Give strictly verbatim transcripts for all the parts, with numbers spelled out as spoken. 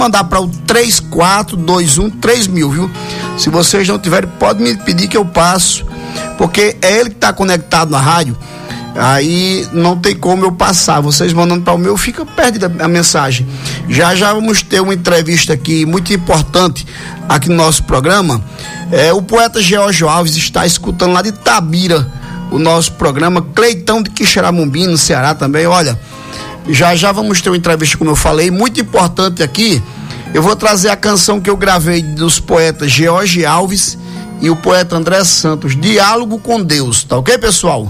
mandar para o três quatro dois um três mil, viu? Se vocês não tiverem, pode me pedir que eu passo, porque é ele que está conectado na rádio, aí não tem como eu passar. Vocês mandando para o meu, fica perdida a mensagem. Já já vamos ter uma entrevista aqui muito importante aqui no nosso programa. É, o poeta George Alves está escutando lá de Itabira o nosso programa. Cleitão de Quixeramobim, no Ceará também. Olha, já já vamos ter uma entrevista, como eu falei, muito importante aqui. Eu vou trazer a canção que eu gravei dos poetas George Alves e o poeta André Santos, Diálogo com Deus, tá ok, pessoal?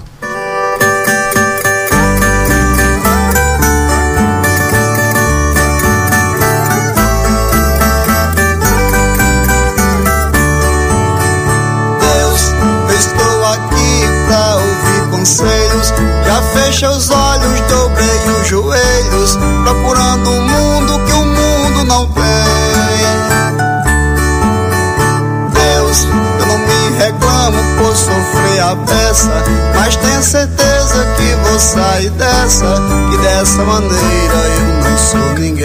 Conselhos, já fecha os olhos, dobrei os joelhos, procurando um mundo que o mundo não tem. Deus, eu não me reclamo por sofrer a beça, mas tenho certeza que vou sair dessa, que dessa maneira eu não sou ninguém.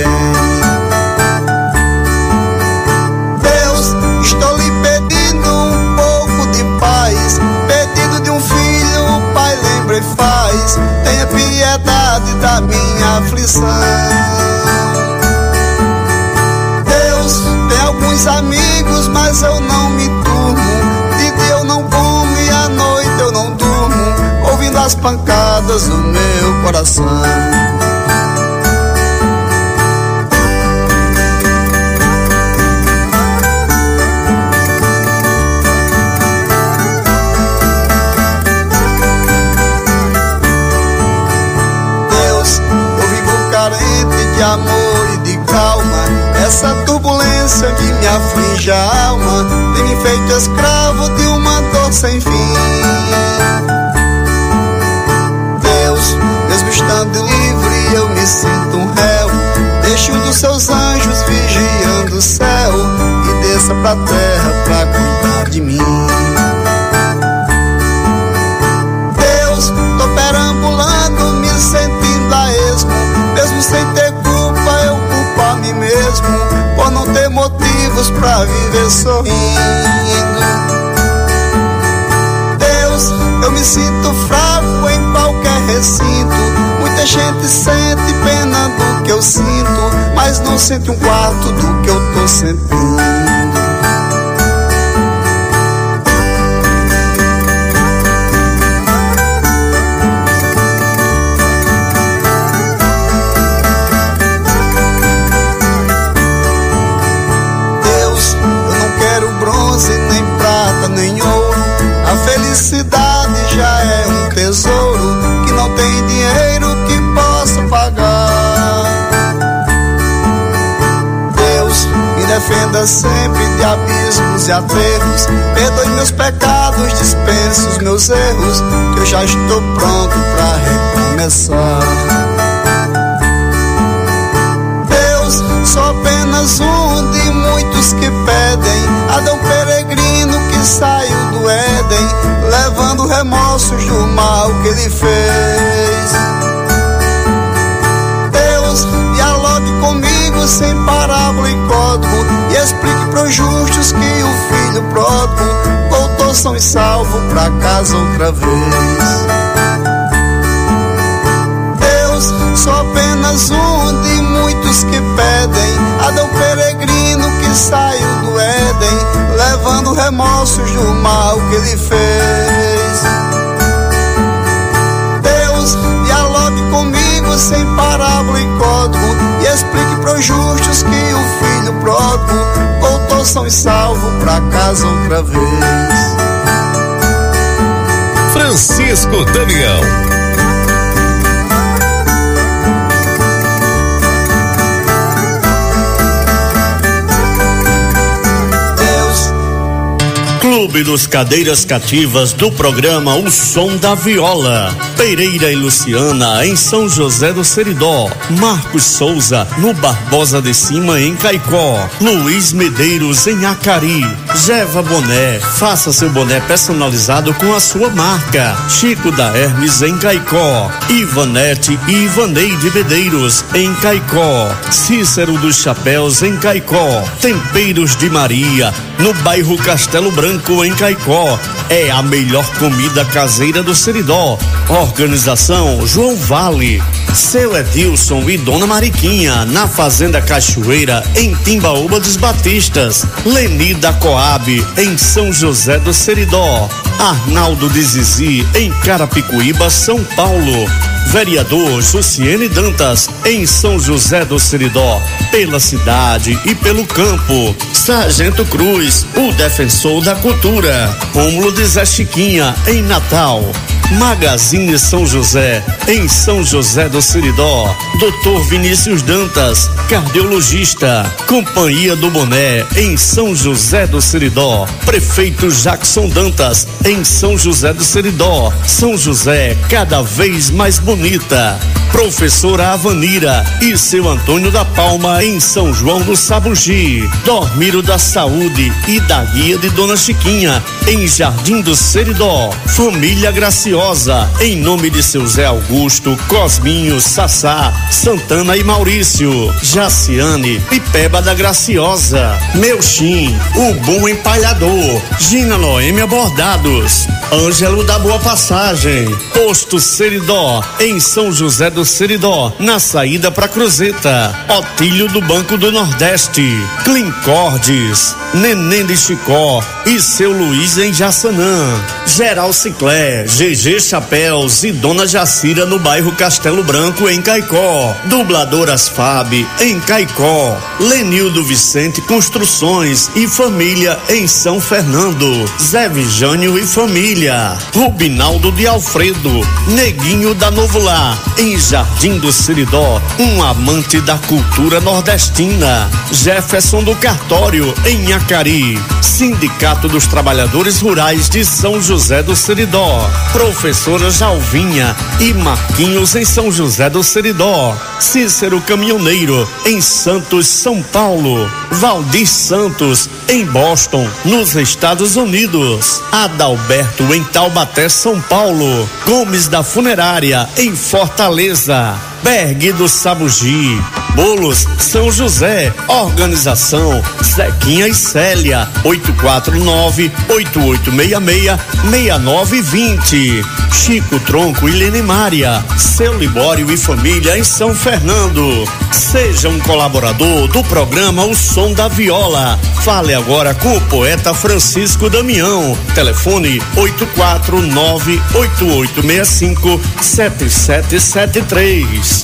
Deus, estou lhe pedindo um pouco de paz, pedido de um filho, Pai, lembra e faz, tenha piedade da minha aflição. Deus, tem alguns amigos, mas eu não me turmo, de dia eu não como e à noite eu não durmo, ouvindo as pancadas do meu coração. De amor e de calma, essa turbulência que me aflige a alma tem me feito escravo de uma dor sem fim. Deus, mesmo estando livre, eu me sinto um réu. Deixe um dos seus anjos vigiando o céu e desça pra terra pra cuidar de mim. Deus, tô perambulando, me sentindo a esmo, mesmo sem ter culpa, eu culpo a mim mesmo, por não ter motivos pra viver sorrindo. Deus, eu me sinto fraco em qualquer recinto, muita gente sente pena do que eu sinto, mas não sente um quarto do que eu tô sentindo. Nem prata, nem ouro, a felicidade já é um tesouro que não tem dinheiro que possa pagar. Deus, me defenda sempre de abismos e aterros, perdoe meus pecados, dispense os meus erros, que eu já estou pronto pra recomeçar. Deus, sou apenas um de muitos que pedem, Adão peregrino que saiu do Éden, levando remorsos do mal que ele fez. Deus, dialogue comigo sem parábola e código, e explique pros justos que o filho pródigo voltou são e salvo pra casa outra vez. Deus, sou apenas um de muitos que pedem, Adão peregrino que saiu do Éden, levando remorsos do mal que ele fez. Deus, dialogue comigo sem parábola e código, e explique pros justos que o filho pródigo voltou são e salvo pra casa outra vez. Francisco Damião. Clube dos Cadeiras Cativas do programa O Som da Viola. Pereira e Luciana em São José do Seridó. Marcos Souza no Barbosa de Cima em Caicó. Luiz Medeiros em Acari. Geva Boné, faça seu boné personalizado com a sua marca. Chico da Hermes em Caicó. Ivanete e Ivaneide Medeiros em Caicó. Cícero dos Chapéus em Caicó. Temperos de Maria no bairro Castelo Branco em Caicó. É a melhor comida caseira do Seridó. Organização João Vale. Seu Edilson e Dona Mariquinha na Fazenda Cachoeira em Timbaúba dos Batistas. Leni da Coab em São José do Seridó. Arnaldo de Zizi em Carapicuíba, São Paulo. Vereador Jussiene Dantas em São José do Seridó, pela cidade e pelo campo. Sargento Cruz, o defensor da cultura. Rômulo de Zé Chiquinha em Natal. Magazine São José em São José do Seridó. Doutor Vinícius Dantas, cardiologista. Companhia do Boné em São José do Seridó. Prefeito Jackson Dantas em São José do Seridó. São José cada vez mais bonita. Professora Avanira e seu Antônio da Palma em São João do Sabugi. Dormiro da Saúde e da Guia de Dona Chiquinha em Jardim do Seridó. Família Graciosa em nome de seu Zé Augusto, Cosminho, Sassá, Santana e Maurício. Jaciane e Peba da Graciosa. Melchim, o bom empalhador. Gina Noêmia Bordados. Ângelo da Boa Passagem. Posto Seridó em São José do Seridó, na saída para Cruzeta. Otílio do Banco do Nordeste. Clincordes, Neném de Chicó e seu Luiz em Jaçanã. Geral Ciclé, G G Chapéus e Dona Jacira no bairro Castelo Branco em Caicó. Dubladoras Fab em Caicó. Lenildo Vicente Construções e Família em São Fernando. Zé Vigânio e Família. Rubinaldo de Alfredo, Neguinho da Novo Lar em Jardim do Seridó, um amante da cultura nordestina. Jefferson do Cartório em Acari. Sindicato dos Trabalhadores Rurais de São José do Seridó. Professora Jalvinha e Marquinhos em São José do Seridó. Cícero Caminhoneiro em Santos, São Paulo. Valdir Santos em Boston, nos Estados Unidos. Adalberto em Taubaté, São Paulo. Gomes da Funerária em Fortaleza. Berg do Sabugi. Bolos São José. Organização Zequinha e Célia. oito quatro nove, oito oito seis seis, seis nove dois zero. Chico Tronco e Lenemária. Seu Libório e Família em São Fernando. Seja um colaborador do programa O Som da Viola. Fale agora com o poeta Francisco Damião. Telefone oito quatro nove, oito oito seis cinco, sete sete sete três.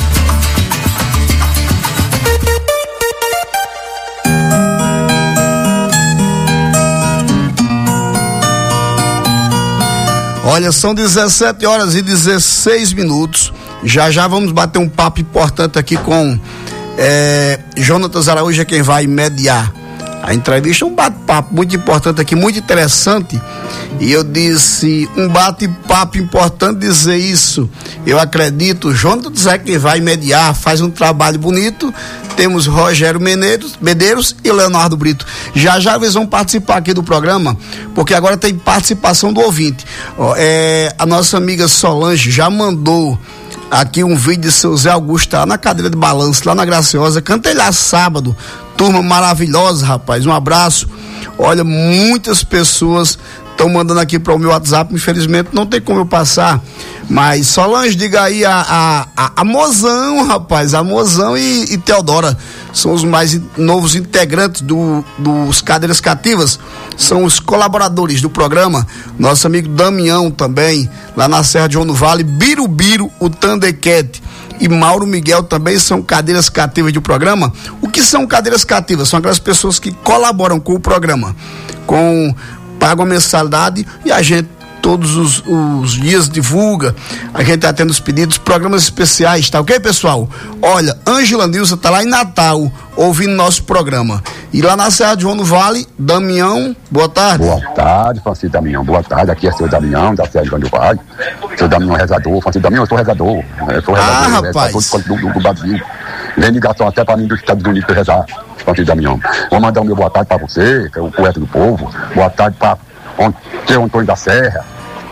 Olha, são dezessete horas e dezesseis minutos. Já já vamos bater um papo importante aqui com é, Jonatas Araújo, é quem vai mediar a entrevista. Um bate-papo muito importante aqui, muito interessante. E eu disse, um bate-papo importante dizer isso. Eu acredito, Jonatas é quem vai mediar, faz um trabalho bonito. Temos Rogério Menezes, Medeiros e Leonardo Brito. Já já eles vão participar aqui do programa, porque agora tem participação do ouvinte. Ó, é, a nossa amiga Solange já mandou aqui um vídeo de seu Zé Augusto, tá na cadeira de balanço, lá na Graciosa. Cantei lá sábado. Turma maravilhosa, rapaz. Um abraço. Olha, muitas pessoas estão mandando aqui para o meu WhatsApp. Infelizmente não tem como eu passar. Mas Solange, diga aí a, a, a, a Mozão, rapaz. A Mozão e, e Teodora são os mais in, novos integrantes do, dos Cadeiras Cativas. São os colaboradores do programa. Nosso amigo Damião também, lá na Serra de João do Vale. Birubiru, o Thundercat e Mauro Miguel também são cadeiras cativas do programa. O que são cadeiras cativas? São aquelas pessoas que colaboram com o programa, com pagam a mensalidade e a gente todos os, os dias divulga, a gente tá tendo os pedidos, programas especiais, tá ok, pessoal? Olha, Ângela Nilza tá lá em Natal, ouvindo nosso programa. E lá na Serra de João do Vale, Damião, boa tarde. Boa tarde, Francisco Damião, boa tarde, aqui é seu Damião, da Serra de João do Vale. Seu Damião rezador, Francisco Damião, eu sou rezador, eu sou rezador, ah, rapaz. Do, do, do Brasil. Vem ligação até pra mim dos Estados Unidos pra rezar, Francisco Damião. Vou mandar o meu boa tarde pra você, que é o poeta do povo, boa tarde pra seu Antônio da Serra,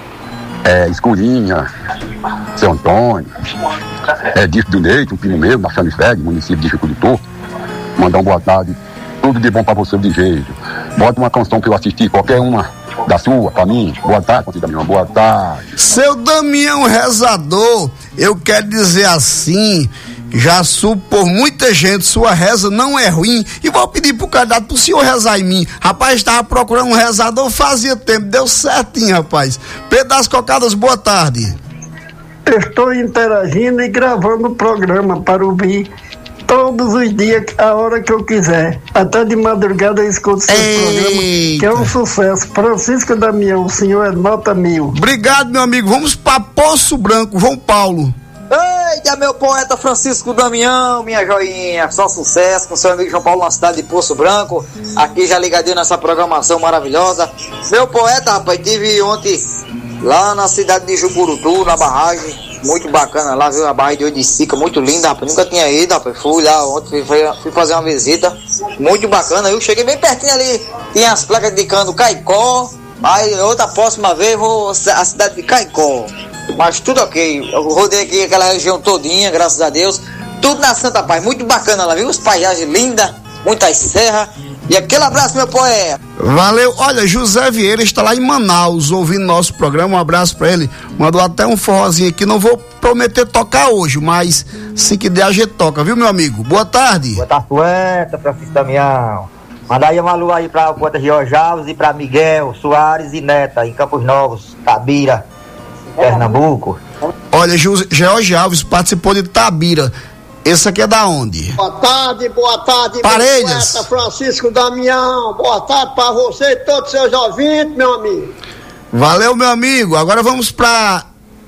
é, Escurinha, seu Antônio, é, Disco do Neito, um primo meu, na Xanisfeg, município de Chico do Torto. Mandar uma boa tarde, tudo de bom pra você, de jeito. Bota uma canção que eu assisti, qualquer uma da sua, pra mim. Boa tarde, Francisco Damião, boa tarde. Seu Damião rezador, eu quero dizer assim, já supo por muita gente, sua reza não é ruim, e vou pedir pro candidato pro senhor rezar em mim. Rapaz, estava procurando um rezador fazia tempo, deu certinho, rapaz. Pedro das Cocadas, boa tarde. Estou interagindo e gravando o programa para ouvir todos os dias, a hora que eu quiser. Até de madrugada eu escuto seu programa, que é um sucesso. Francisco Damião, o senhor é nota mil. Obrigado, meu amigo. Vamos para Poço Branco, João Paulo. Eita, meu poeta Francisco Damião, minha joinha, só sucesso com seu amigo João Paulo na cidade de Poço Branco, aqui já ligadinho nessa programação maravilhosa. Meu poeta, rapaz, tive ontem lá na cidade de Jucurutu, na barragem, muito bacana lá, viu, a barragem de Oiticica, muito linda, rapaz, nunca tinha ido, rapaz, fui lá ontem, fui, fui fazer uma visita, muito bacana, eu cheguei bem pertinho ali, tinha as placas indicando Caicó, aí outra próxima vez vou à cidade de Caicó. Mas tudo ok, eu rodei aqui aquela região todinha, graças a Deus, tudo na Santa Paz, muito bacana lá, viu? Os paisagens lindas, muitas serras, e aquele abraço, meu poeta. Valeu, olha, José Vieira está lá em Manaus, ouvindo nosso programa, um abraço pra ele, mandou até um forrozinho aqui, não vou prometer tocar hoje, mas se que der a gente toca, viu, meu amigo? Boa tarde. Boa tarde, poeta, Francisco Damião. Manda aí uma alô aí pra poeta Jorge Alves e pra Miguel Soares e Neta, em Campos Novos, Tabira, Pernambuco. Olha, George Alves participou de Tabira. Esse aqui é da onde? Boa tarde, boa tarde, Paredes. Poeta Francisco Damião. Boa tarde para você e todos os seus ouvintes, meu amigo. Valeu, meu amigo. Agora vamos pra...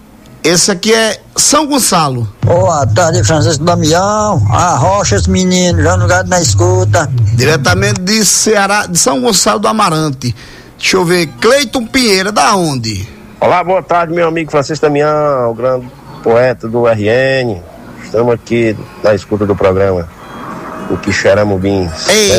Esse aqui é São Gonçalo. Boa tarde, Francisco Damião. Arrochas, menino, já no lugar na escuta. Diretamente de Ceará, de São Gonçalo do Amarante. Deixa eu ver, Cleiton Pinheira, da onde? Olá, boa tarde, meu amigo Francisco Damião, o grande poeta do R N. Estamos aqui na escuta do programa, o Quixeramobim,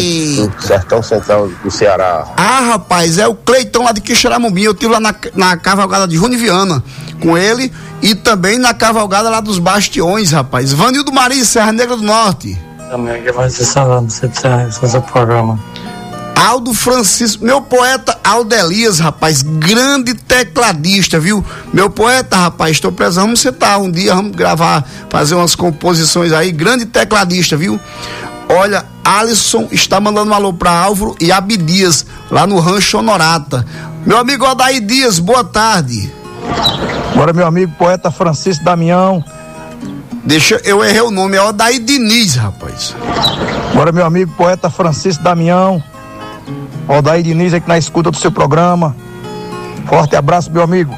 sertão central do Ceará. Ah, rapaz, é o Cleitão lá de Quixeramobim. Eu estive lá na, na cavalgada de Júnior Viana com ele e também na cavalgada lá dos Bastiões, rapaz. Vanildo Maria, Serra Negra do Norte. Também que vai ser salando, você seu programa. Aldo Francisco, meu poeta Aldo Elias, rapaz, grande tecladista, viu? Meu poeta, rapaz, estou precisando, vamos sentar um dia, vamos gravar, fazer umas composições aí, grande tecladista, viu? Olha, Alisson está mandando um alô para Álvaro e Abdias, lá no Rancho Honorata. Meu amigo Odair Dias, boa tarde. Bora, meu amigo poeta Francisco Damião. Deixa, eu errei o nome, é Odair Diniz, rapaz. Bora, meu amigo poeta Francisco Damião. Odair Diniz aqui na escuta do seu programa. Forte abraço, meu amigo.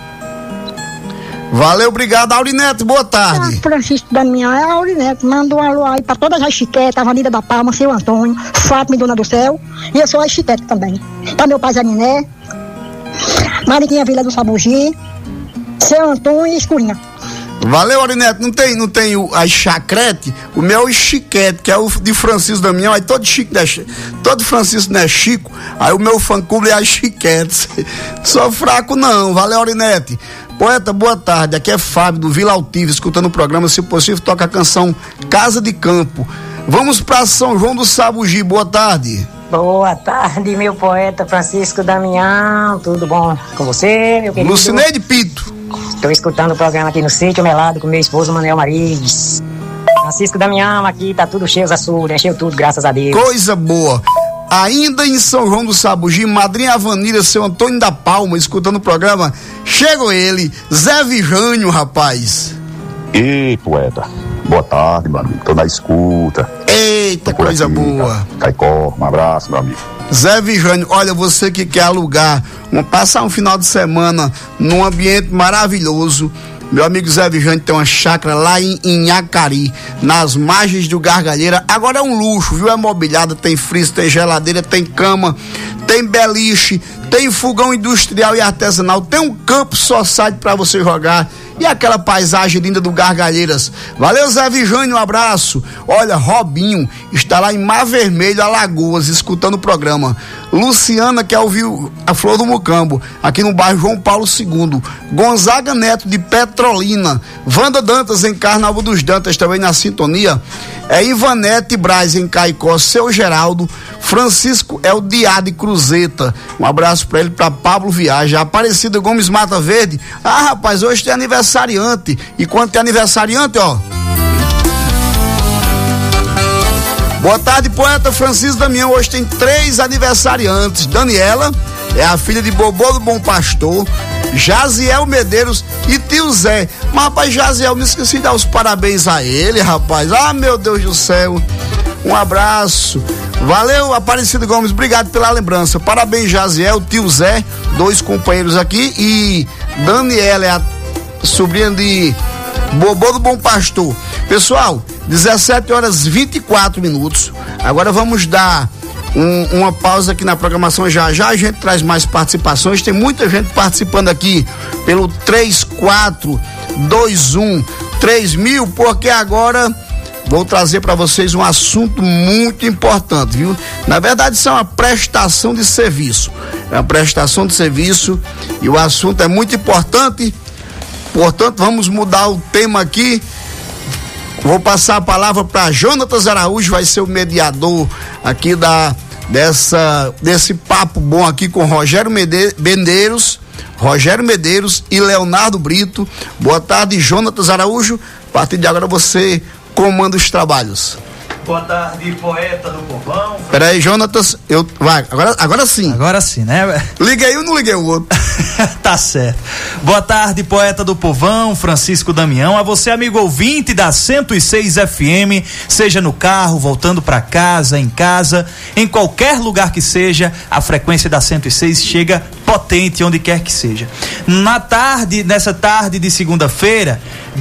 Valeu, obrigado, Aurinete, boa tarde. Ah, Francisco Damião, é a Aurinete, manda um alô aí pra todas as chiquetas, Avenida da Palma, seu Antônio, Fátima e Dona do Céu, e eu sou a chiqueta também. Pra meu pai Zé Niné, Mariquinha Vila do Sabugi, seu Antônio e Escurinha. Valeu, Aurinete, não tem, não tem o, a chacrete, o meu é o chiquete, que é o de Francisco Damião, aí todo Chico, né, todo Francisco não é Chico, aí o meu fã-clube é a chiquete. Sou fraco não, valeu, Aurinete. Poeta, boa tarde, aqui é Fábio do Vila Altiva, escutando o programa, se possível toca a canção Casa de Campo. Vamos para São João do Sabugi, boa tarde. Boa tarde, meu poeta Francisco Damião, tudo bom com você, meu querido? Lucineide Pinto. Estou escutando o programa aqui no Sítio Melado com meu esposo Manuel Mariz. Francisco Damião, aqui tá tudo cheio, os açudes, encheu tudo, graças a Deus. Coisa boa. Ainda em São João do Sabugi, Madrinha Avanilha, seu Antônio da Palma, escutando o programa, chegou ele, Zé Vijânio, rapaz. Ei, poeta, boa tarde, meu amigo, tô na escuta. Eita, coisa aqui, boa. Caicó, um abraço, meu amigo. Zé Vijânio, olha, você que quer alugar Vamos passar um final de semana num ambiente maravilhoso. Meu amigo Zé Vijante tem uma chácara lá em, em Acari, nas margens do Gargalheira. Agora é um luxo, viu? É mobiliada, tem freezer, tem geladeira, tem cama, tem beliche, tem fogão industrial e artesanal, tem um campo society para você jogar e aquela paisagem linda do Gargalheiras. Valeu, Zé Vijante, um abraço. Olha, Robinho está lá em Mar Vermelho, Alagoas, escutando o programa. Luciana quer ouvir a Flor do Mucambo, aqui no bairro João Paulo segundo. Gonzaga Neto de Petrolina. Wanda Dantas em Carnaval dos Dantas também na sintonia. É Ivanete Braz em Caicó, seu Geraldo. Francisco é o Diá de Cruzeta. Um abraço pra ele, pra Pablo Viagem. Aparecida Gomes Mata Verde. Ah, rapaz, hoje tem aniversariante. E quando tem aniversariante, ó. Boa tarde, poeta Francisco Damião. Hoje tem três aniversariantes. Daniela é a filha de Bobô do Bom Pastor, Jaziel Medeiros e tio Zé. Mas, rapaz, Jaziel, me esqueci de dar os parabéns a ele, rapaz. Ah, meu Deus do céu. Um abraço. Valeu, Aparecido Gomes, obrigado pela lembrança. Parabéns, Jaziel, tio Zé, dois companheiros aqui, e Daniela é a sobrinha de Bobô do Bom Pastor. Pessoal, dezessete horas e vinte e quatro minutos. Agora vamos dar um, uma pausa aqui na programação. Já já a gente traz mais participações. Tem muita gente participando aqui pelo três quatro dois um três mil, porque agora vou trazer para vocês um assunto muito importante, viu? Na verdade, isso é uma prestação de serviço. É uma prestação de serviço e o assunto é muito importante. Portanto, vamos mudar o tema aqui. Vou passar a palavra para Jonatas Araújo, vai ser o mediador aqui da, dessa, desse papo bom aqui com Rogério Medeiros, Rogério Medeiros e Leonardo Brito. Boa tarde, Jonatas Araújo. A partir de agora você comanda os trabalhos. Boa tarde, poeta do povão. Peraí, Jonatas, eu, vai, agora, agora sim. Agora sim, né? Liguei um, não liguei o outro. Tá certo. Boa tarde, poeta do povão, Francisco Damião. A você, amigo ouvinte da cento e seis F M, seja no carro, voltando para casa, em casa, em qualquer lugar que seja, a frequência da cento e seis chega potente onde quer que seja. Na tarde, nessa tarde de segunda-feira,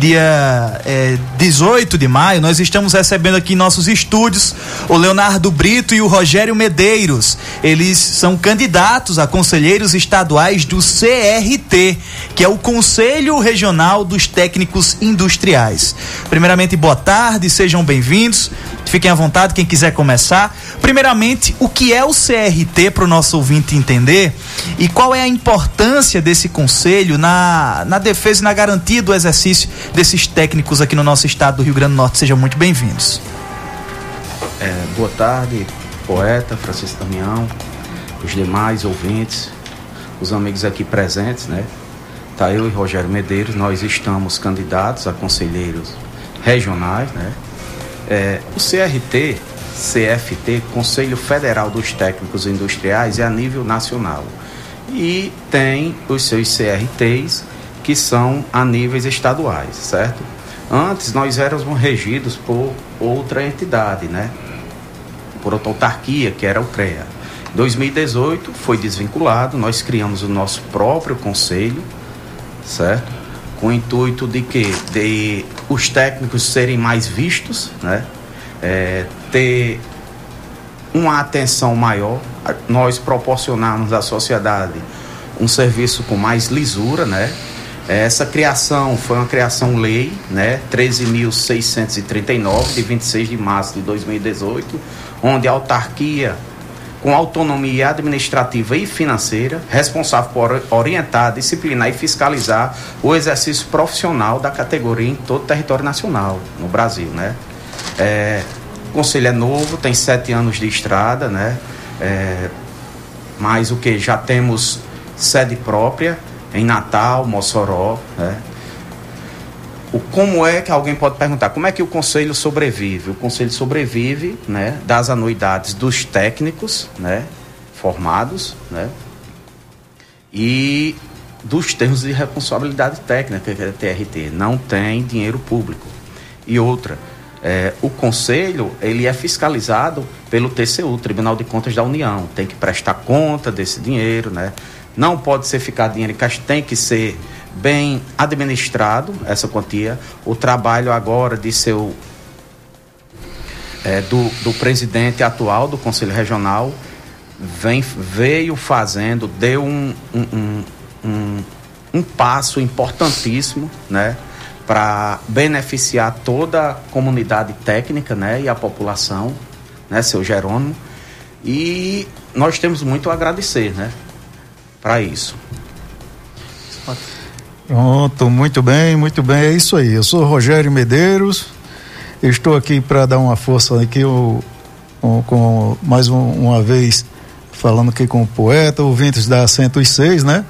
dia é, dezoito de maio, nós estamos recebendo aqui em nossos estúdios o Leonardo Brito e o Rogério Medeiros. Eles são candidatos a conselheiros estaduais do C R T, que é o Conselho Regional dos Técnicos Industriais. Primeiramente, boa tarde, sejam bem-vindos. Fiquem à vontade, quem quiser começar. Primeiramente, o que é o C R T para o nosso ouvinte entender e qual é a importância desse conselho na, na defesa e na garantia do exercício desses técnicos aqui no nosso estado do Rio Grande do Norte. Sejam muito bem-vindos. É, boa tarde, poeta Francisco Damião, os demais ouvintes, os amigos aqui presentes, né? Tá eu e Rogério Medeiros, nós estamos candidatos a conselheiros regionais, né? É, o C R T, C F T, Conselho Federal dos Técnicos Industriais, é a nível nacional. E tem os seus C R Ts, que são a níveis estaduais, certo? Antes nós éramos regidos por outra entidade, né? Por outra autarquia, que era o CREA. Em dois mil e dezoito foi desvinculado, nós criamos o nosso próprio conselho, certo? Com o intuito de que de os técnicos serem mais vistos, né? É, ter uma atenção maior, nós proporcionarmos à sociedade um serviço com mais lisura, né? Essa criação foi uma criação lei, né? treze mil seiscentos e trinta e nove, de vinte e seis de março de dois mil e dezoito, onde a autarquia, com autonomia administrativa e financeira, responsável por orientar, disciplinar e fiscalizar o exercício profissional da categoria em todo o território nacional, no Brasil, né? É, o conselho é novo, tem sete anos de estrada, né? É, mas o que já temos sede própria em Natal, Mossoró, né? O, como é que alguém pode perguntar, como é que o conselho sobrevive? O conselho sobrevive, né, das anuidades dos técnicos, né, formados, né, e dos termos de responsabilidade técnica, que é T R T, não tem dinheiro público. E outra, é, o conselho, ele é fiscalizado pelo T C U, Tribunal de Contas da União, tem que prestar conta desse dinheiro, né, não pode ser ficar dinheiro em caixa, tem que ser bem administrado essa quantia. O trabalho agora de seu é, do, do presidente atual do Conselho Regional vem, veio fazendo, deu um, um, um, um, um passo importantíssimo, né, para beneficiar toda a comunidade técnica, né, e a população, né, seu Jerônimo, e nós temos muito a agradecer, né, para isso. Pronto, muito bem, muito bem, é isso aí. Eu sou Rogério Medeiros, estou aqui para dar uma força aqui, o, o, com, mais um, uma vez falando aqui com o poeta, ouvintes da cento e seis, né?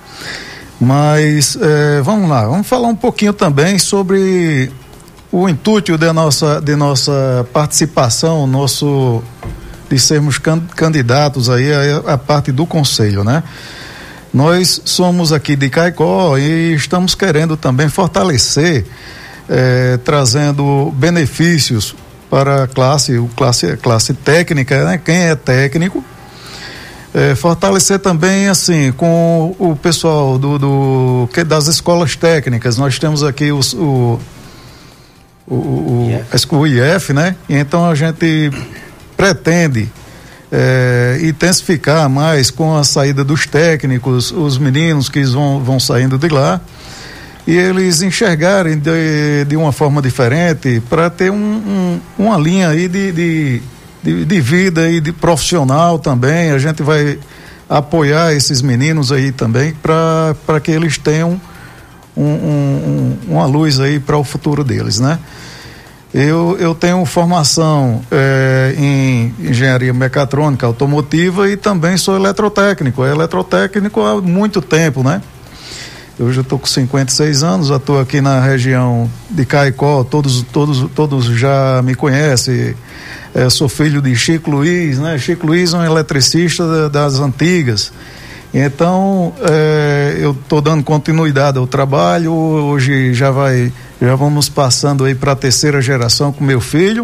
Mas é, vamos lá, vamos falar um pouquinho também sobre o intuito de nossa, de nossa participação, nosso, de sermos can, candidatos aí a, a parte do conselho, né? Nós somos aqui de Caicó e estamos querendo também fortalecer, é, trazendo benefícios para a classe, o classe, classe técnica, né? Quem é técnico. É, fortalecer também assim com o pessoal do, do que das escolas técnicas. Nós temos aqui os, o o, o, o I F, né? E então a gente pretende é, intensificar mais com a saída dos técnicos, os meninos que vão, vão saindo de lá e eles enxergarem de, de uma forma diferente para ter um, um, uma linha aí de, de De, de vida e de profissional também. A gente vai apoiar esses meninos aí também para que eles tenham um, um, um, uma luz aí para o futuro deles, né? Eu, eu tenho formação é, em engenharia mecatrônica automotiva e também sou eletrotécnico, é eletrotécnico há muito tempo, né? Eu já estou com cinquenta e seis anos, já estou aqui na região de Caicó, todos, todos, todos já me conhecem. É, sou filho de Chico Luiz, né? Chico Luiz é um eletricista das antigas. Então, é, eu estou dando continuidade ao trabalho. Hoje já vai, já vamos passando aí para a terceira geração com meu filho.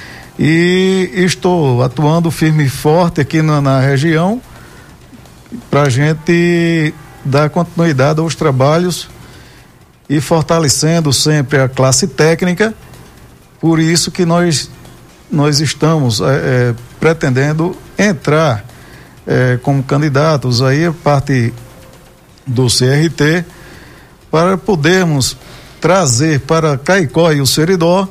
E estou atuando firme e forte aqui na, na região para a gente dar continuidade aos trabalhos e fortalecendo sempre a classe técnica. Por isso que nós nós estamos é, é, pretendendo entrar é, como candidatos aí a parte do C R T para podermos trazer para Caicó e o Seridó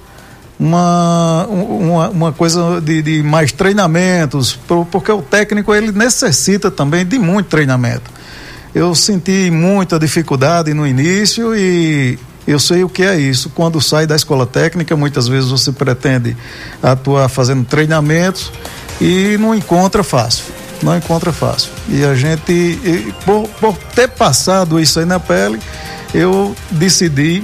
uma, uma, uma coisa de, de mais treinamentos, porque o técnico ele necessita também de muito treinamento. Eu senti muita dificuldade no início e eu sei o que é isso. Quando sai da escola técnica, muitas vezes você pretende atuar fazendo treinamentos e não encontra fácil. Não encontra fácil. E a gente, e, por, por ter passado isso aí na pele, eu decidi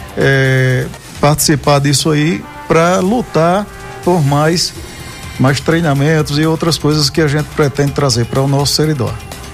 é, participar disso aí para lutar por mais, mais treinamentos e outras coisas que a gente pretende trazer para o nosso Seridó.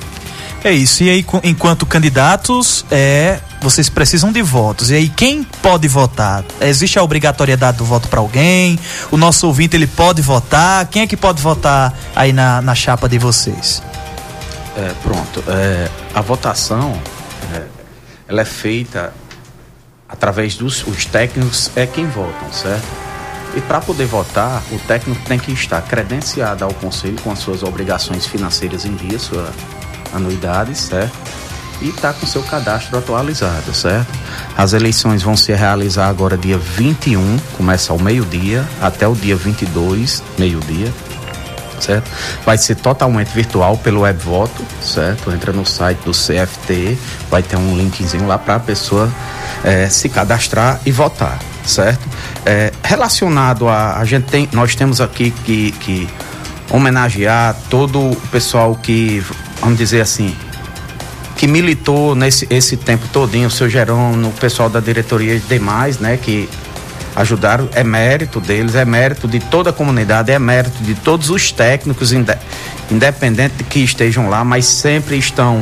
É isso, e aí enquanto candidatos, é, vocês precisam de votos, e aí quem pode votar? Existe a obrigatoriedade do voto para alguém? O nosso ouvinte, ele pode votar? Quem é que pode votar aí na, na chapa de vocês? É, pronto, é, a votação, é, ela é feita através dos os técnicos, é quem votam, certo? E para poder votar, o técnico tem que estar credenciado ao conselho com as suas obrigações financeiras em dia, sua anuidades, certo? E está com seu cadastro atualizado, certo? As eleições vão se realizar agora dia vinte e um, começa ao meio-dia, até o dia vinte e dois, meio-dia, certo? Vai ser totalmente virtual pelo webvoto, certo? Entra no site do C F T, vai ter um linkzinho lá para a pessoa é, se cadastrar e votar, certo? É, relacionado a, a gente tem, nós temos aqui que, que homenagear todo o pessoal que, vamos dizer assim, que militou nesse esse tempo todinho, o seu Jerônimo, o pessoal da diretoria e demais, né, que ajudaram. É mérito deles, é mérito de toda a comunidade, é mérito de todos os técnicos, independente de que estejam lá, mas sempre estão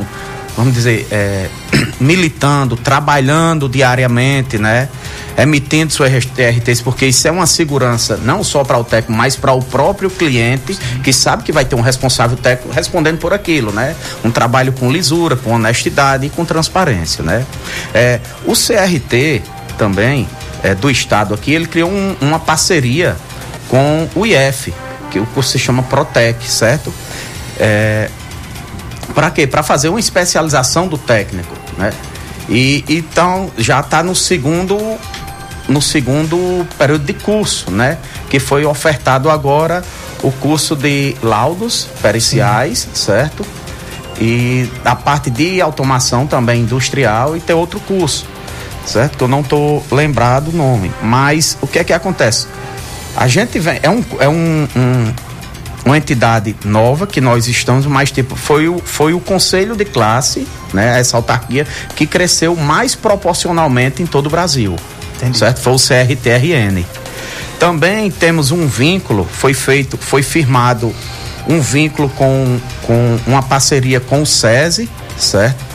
vamos dizer, é, militando, trabalhando diariamente, né? Emitindo suas R Ts, porque isso é uma segurança não só para o técnico, mas para o próprio cliente, que sabe que vai ter um responsável técnico respondendo por aquilo, né? Um trabalho com lisura, com honestidade e com transparência, né? É, o C R T também, é, do estado aqui, ele criou um, uma parceria com o I F, que o curso se chama Protec, certo? É, para quê? Para fazer uma especialização do técnico, né? E então já está no segundo no segundo período de curso, né? Que foi ofertado agora o curso de laudos periciais, sim, certo? E a parte de automação também industrial, e tem outro curso, certo? Que eu não estou lembrado o nome, mas o que é que acontece? A gente vem, é um, é um, um uma entidade nova que nós estamos, mas tipo, foi o, foi o conselho de classe, né? Essa autarquia que cresceu mais proporcionalmente em todo o Brasil. Entendi. Certo? Foi o C R T R N. Também temos um vínculo, foi feito, foi firmado um vínculo com, com uma parceria com o SESI, certo?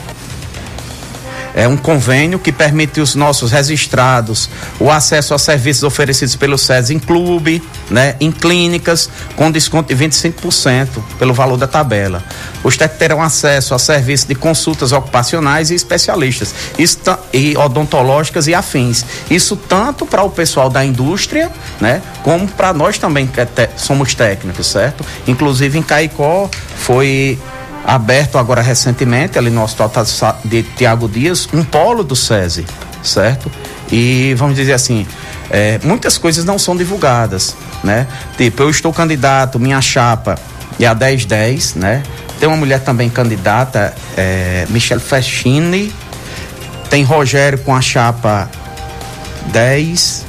É um convênio que permite os nossos registrados o acesso a serviços oferecidos pelo SESI em clube, né, em clínicas, com desconto de vinte e cinco por cento pelo valor da tabela. Os técnicos terão acesso a serviços de consultas ocupacionais e especialistas, isso, e odontológicas e afins. Isso tanto para o pessoal da indústria, né, como para nós também que te, somos técnicos, certo? Inclusive em Caicó foi aberto agora recentemente, ali no Hospital de Tiago Dias, um polo do SESI, certo? E vamos dizer assim, é, muitas coisas não são divulgadas, né? Tipo, eu estou candidato, minha chapa é a dez dez, né? Tem uma mulher também candidata, é, Michelle Festini, tem Rogério com a chapa dez...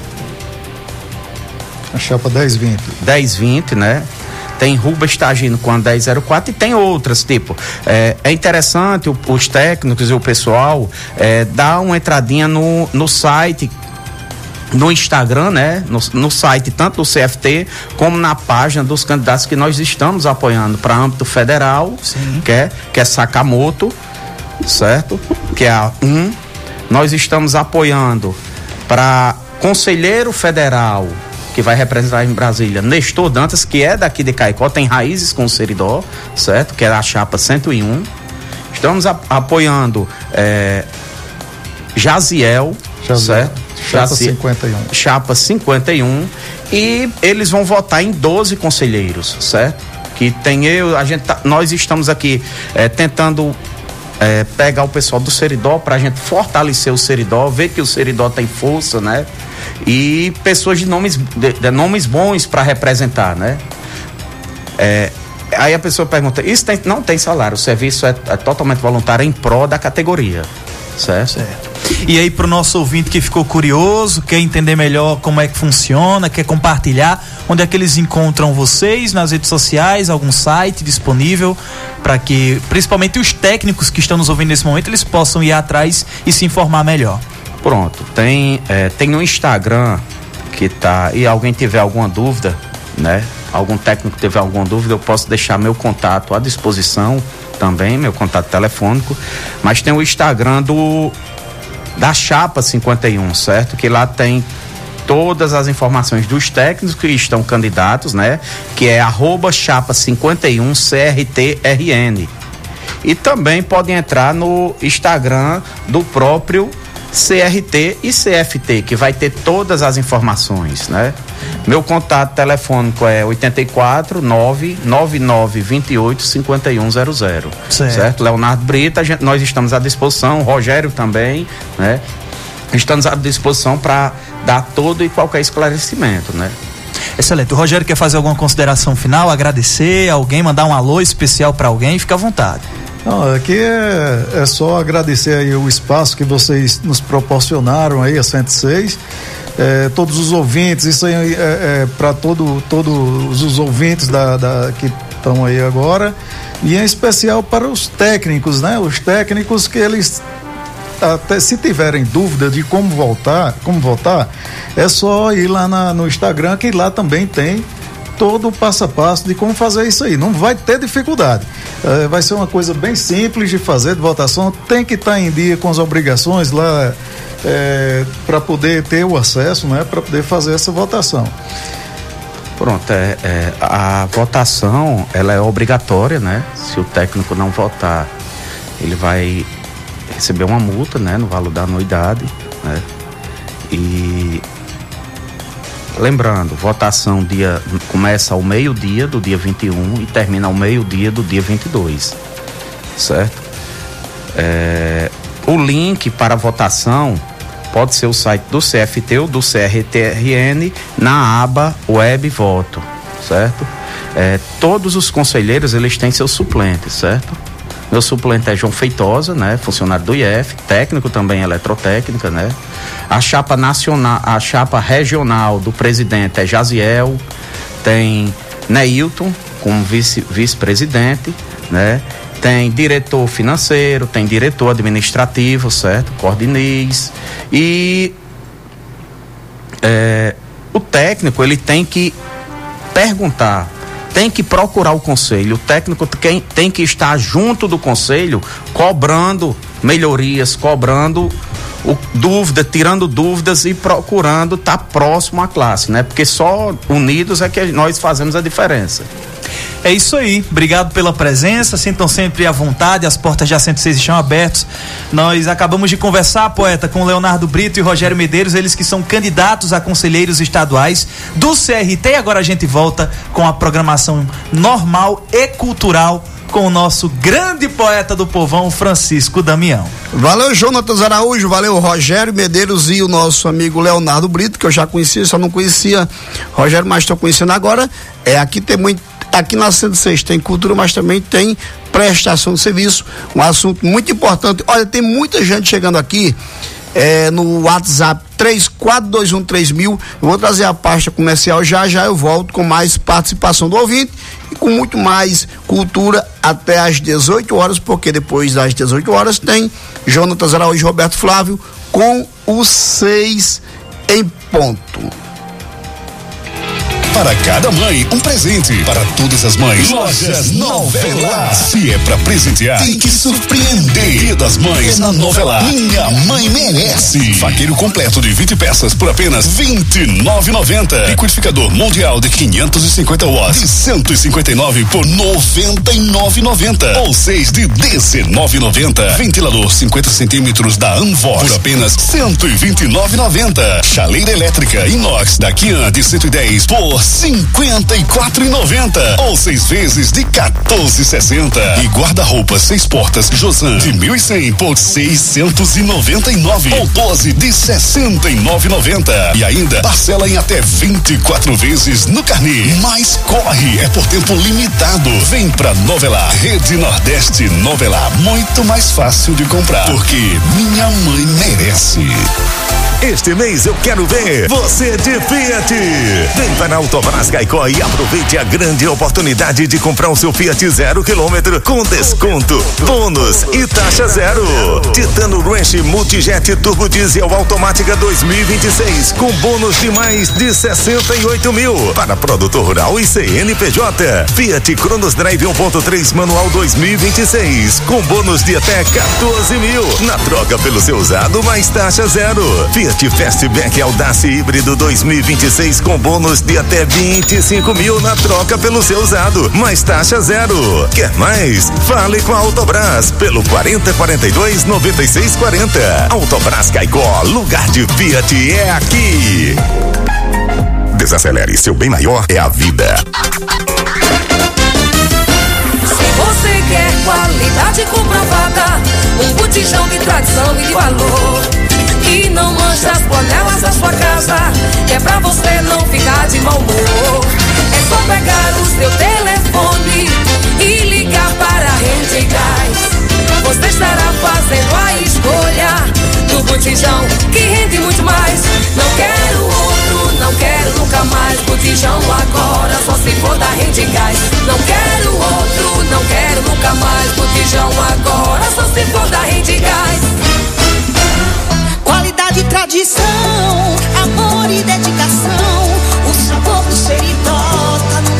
A chapa dez vinte. dez vinte, né? Tem Rubens Tagino com a dez zero quatro e tem outras, tipo, é, é interessante o, os técnicos e o pessoal é, dar uma entradinha no, no site, no Instagram, né? No, no site tanto do C F T como na página dos candidatos que nós estamos apoiando para âmbito federal, sim, que é, que é Sakamoto, certo? Que é a um. Nós estamos apoiando para conselheiro federal, que vai representar em Brasília, Nestor Dantas, que é daqui de Caicó, tem raízes com o Seridó, certo? Que é a chapa cento e um. Estamos a, apoiando é, Jaziel, Jaziel, certo? Chapa Jaziel, cinquenta e um. Chapa cinquenta e um. E eles vão votar em doze conselheiros, certo? Que tem eu, a gente tá, nós estamos aqui é, tentando é, pegar o pessoal do Seridó pra gente fortalecer o Seridó, ver que o Seridó tem força, né? E pessoas de nomes, de, de nomes bons para representar, né? É, aí a pessoa pergunta, isso tem, não tem salário, o serviço é, é totalmente voluntário em prol da categoria, certo? Certo. E aí, pro nosso ouvinte que ficou curioso, quer entender melhor como é que funciona, quer compartilhar, onde é que eles encontram vocês nas redes sociais, algum site disponível para que, principalmente os técnicos que estão nos ouvindo nesse momento, eles possam ir atrás e se informar melhor? Pronto, tem, é, tem no Instagram que tá, e alguém tiver alguma dúvida, né? Algum técnico tiver alguma dúvida, eu posso deixar meu contato à disposição também, meu contato telefônico, mas tem o Instagram do da Chapa cinquenta e um, certo? Que lá tem todas as informações dos técnicos que estão candidatos, né? Que é arroba chapa cinquenta e um C R T R N. E também podem entrar no Instagram do próprio C R T e C F T, que vai ter todas as informações, né? Meu contato telefônico é oito quatro, nove nove nove, dois oito, cinco um zero zero. Certo. Certo? Leonardo Brita, gente, nós estamos à disposição, Rogério também, né? Estamos à disposição para dar todo e qualquer esclarecimento, né? Excelente. O Rogério quer fazer alguma consideração final, agradecer alguém, mandar um alô especial para alguém? Fica à vontade. Não, aqui é, é só agradecer aí o espaço que vocês nos proporcionaram aí, a cento e seis, é, todos os ouvintes, isso aí é, é para todo, todos os ouvintes da, da, que estão aí agora, e em especial para os técnicos, né? Os técnicos que eles, até se tiverem dúvida de como voltar, como votar, é só ir lá na, no Instagram, que lá também tem todo o passo a passo de como fazer isso aí. Não vai ter dificuldade. É, vai ser uma coisa bem simples de fazer, de votação. Tem que estar em dia com as obrigações lá é, para poder ter o acesso, né? Para poder fazer essa votação. Pronto, é, é, a votação ela é obrigatória, né? Se o técnico não votar, ele vai receber uma multa, né? No valor da anuidade, né? E lembrando, votação dia, começa ao meio-dia do dia vinte e um e termina ao meio-dia do dia vinte e dois, certo? É, o link para a votação pode ser o site do C F T ou do C R T R N na aba Web Voto, certo? É, todos os conselheiros, eles têm seus suplentes, certo? Meu suplente é João Feitosa, né? Funcionário do I F, técnico também eletrotécnica, né? A chapa nacional, a chapa regional do presidente é Jaziel, tem Neilton como vice, vice-presidente, né? Tem diretor financeiro, tem diretor administrativo, certo? Cordiniz. E é, o técnico, ele tem que perguntar, tem que procurar o conselho. O técnico tem, tem que estar junto do conselho, cobrando melhorias, cobrando o, dúvida, tirando dúvidas e procurando estar próximo à classe, né? Porque só unidos é que nós fazemos a diferença. É isso aí, obrigado pela presença, sintam sempre à vontade, as portas da cento e seis estão abertas. Nós acabamos de conversar, poeta, com Leonardo Brito e Rogério Medeiros, eles que são candidatos a conselheiros estaduais do C R T, e agora a gente volta com a programação normal e cultural com o nosso grande poeta do povão, Francisco Damião. Valeu, Jonatas Araújo, valeu, Rogério Medeiros e o nosso amigo Leonardo Brito, que eu já conhecia, só não conhecia Rogério, mas estou conhecendo agora. É, aqui tem muito, aqui na cento e seis tem cultura, mas também tem prestação de serviço, um assunto muito importante. Olha, tem muita gente chegando aqui é, no WhatsApp três quatro dois um três mil. Eu vou trazer a pasta comercial, já já eu volto com mais participação do ouvinte e com muito mais cultura até às dezoito horas, porque depois das dezoito horas tem Jonatas Araújo e Roberto Flávio com os seis em ponto. Para cada mãe, um presente. Para todas as mães, Lojas Novelar. Se é pra presentear, tem que surpreender. Dia das Mães na Novelar. Minha mãe merece. Faqueiro completo de vinte peças por apenas vinte e nove reais e noventa centavos. Liquidificador mundial de quinhentos e cinquenta watts de cento e cinquenta e nove por noventa e nove reais e noventa centavos. Ou seis de dezenove reais e noventa centavos. Ventilador cinquenta centímetros da Anvox por apenas cento e vinte e nove reais e noventa centavos. Chaleira elétrica inox da Kian de cento e dez por cinquenta e quatro reais e noventa centavos. Ou seis vezes de quatorze reais e sessenta centavos. E guarda-roupa seis portas Josan de mil e cem por seiscentos e noventa e nove reais. Ou doze de sessenta e nove reais e noventa centavos. E ainda parcela em até vinte e quatro vezes no carnê. Mas corre, é por tempo limitado. Vem pra Novelar, Rede Nordeste Novelar. Muito mais fácil de comprar, porque minha mãe merece. Este mês eu quero ver você de Fiat. Vem para a Autobras Caicó e aproveite a grande oportunidade de comprar o seu Fiat zero quilômetro com desconto, bônus e taxa zero. Titano Ranch Multijet Turbo Diesel Automática dois mil e vinte e seis com bônus de mais de sessenta e oito mil para produtor rural e C N P J. Fiat Cronos Drive um ponto três manual dois mil e vinte e seis com bônus de até quatorze mil na troca pelo seu usado mais taxa zero. Fiat Fastback Audace Híbrido dois mil e vinte e seis com bônus de até vinte e cinco mil na troca pelo seu usado, mais taxa zero. Quer mais? Fale com a Autobras pelo quarenta, quarenta e dois, noventa e seis, quarenta. Autobras Caicó, lugar de Fiat é aqui. Desacelere, seu bem maior é a vida. Se você quer qualidade comprovada, um botijão de tradição e de valor, que não mancha as panelas da sua casa, que é pra você não ficar de mau humor. É só pegar o seu telefone e ligar para a Rede Gás. Você estará fazendo a escolha do botijão que rende muito mais. Não quero outro, não quero nunca mais. Botijão agora só se for da Rede Gás. Não quero outro, não quero nunca mais. Botijão agora só se for da Rede Gás. Qualidade e tradição, amor e dedicação. O sabor do Seridó tá no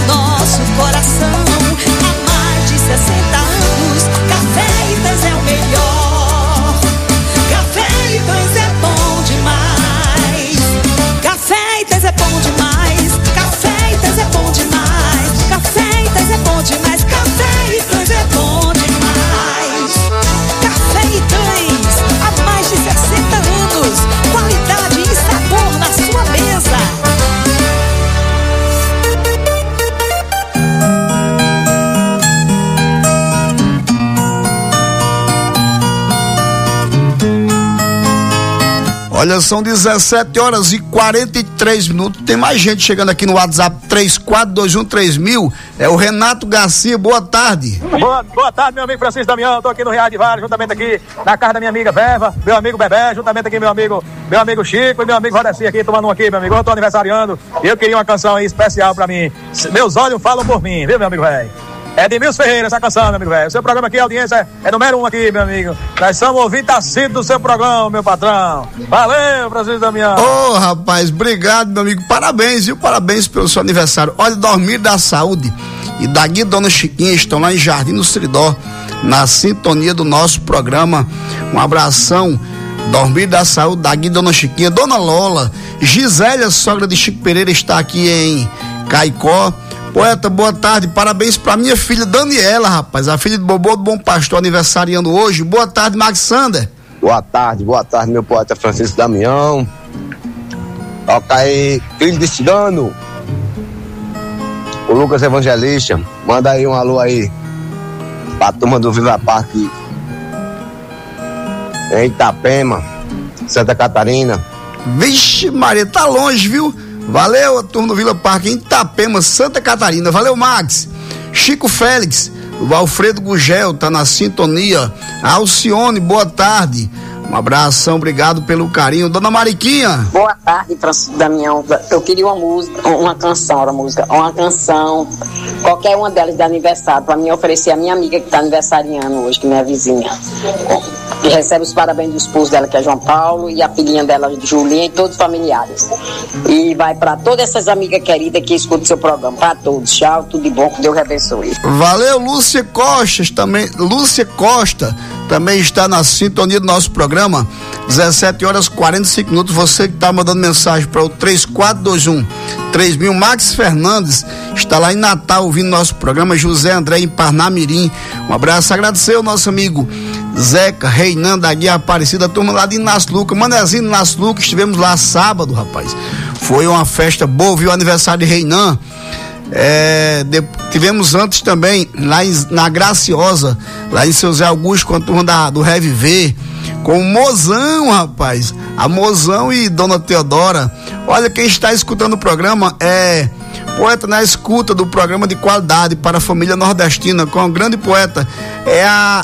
Olha, são dezessete horas e quarenta e três minutos. Tem mais gente chegando aqui no WhatsApp três quatro dois um três mil. É o Renato Garcia. Boa tarde. Boa, boa tarde, meu amigo Francisco Damião. Tô aqui no Riad Vale, juntamente aqui na casa da minha amiga Beva, meu amigo Bebé, juntamente aqui meu amigo, meu amigo Chico e meu amigo Rodeci aqui, tomando um aqui, meu amigo. Eu tô aniversariando e eu queria uma canção aí especial pra mim. Meus olhos falam por mim, viu, meu amigo velho? É de Milson Ferreira essa canção, meu amigo velho. O seu programa aqui, a audiência é, é número um aqui, meu amigo. Nós somos ouvintes assíduos do seu programa, meu patrão. Valeu, Francisco Damião. Ô, oh, rapaz, obrigado, meu amigo. Parabéns, viu? Parabéns pelo seu aniversário. Olha, Dormir da Saúde e da Guia Dona Chiquinha estão lá em Jardim do Seridó, na sintonia do nosso programa. Um abração. Dormir da Saúde, da Guia Dona Chiquinha. Dona Lola, Gisélia, sogra de Chico Pereira, está aqui em Caicó. Poeta, boa tarde, parabéns pra minha filha Daniela, rapaz, a filha do Bobô do Bom Pastor, aniversariando hoje. Boa tarde, Max Sander. Boa tarde, boa tarde, meu poeta Francisco Damião. Toca aí, filho de Cigano, o Lucas Evangelista. Manda aí um alô aí pra turma do Viva Parque em Itapema, Santa Catarina. Vixe Maria, tá longe, viu? Valeu, a turma do Vila Parque em Itapema, Santa Catarina. Valeu, Max. Chico Félix, o Alfredo Gugel tá na sintonia. Alcione, boa tarde. Um abração, obrigado pelo carinho. Dona Mariquinha. Boa tarde, Francisco Damião. Eu queria uma música, uma canção, uma música, uma canção, qualquer uma delas de aniversário, para mim oferecer a minha amiga que tá aniversariando hoje, que é minha vizinha. Que recebe os parabéns do esposo dela, que é João Paulo, e a filhinha dela, Julinha, e todos os familiares. E vai para todas essas amigas queridas que escutam o seu programa. Para todos. Tchau, tudo de bom, que Deus abençoe. Valeu, Lúcia Costa também. Lúcia Costa também está na sintonia do nosso programa. dezessete horas e quarenta e cinco minutos. Você que está mandando mensagem para o três quatro dois um três mil. Max Fernandes está lá em Natal ouvindo nosso programa. José André em Parnamirim. Um abraço. Agradecer ao nosso amigo Zeca Reinando da Guia Aparecida, turma lá de Inácio Luca, Manezinho Inácio Luca. Estivemos lá sábado, rapaz. Foi uma festa boa, viu? O aniversário de Reinan. É, de, tivemos antes também lá em, na Graciosa, lá em Seu Zé Augusto, com a turma da, do Reviver, com o Mozão, rapaz, a Mozão e Dona Teodora. Olha, quem está escutando o programa é poeta na escuta do programa de qualidade para a família nordestina, com a grande poeta, é a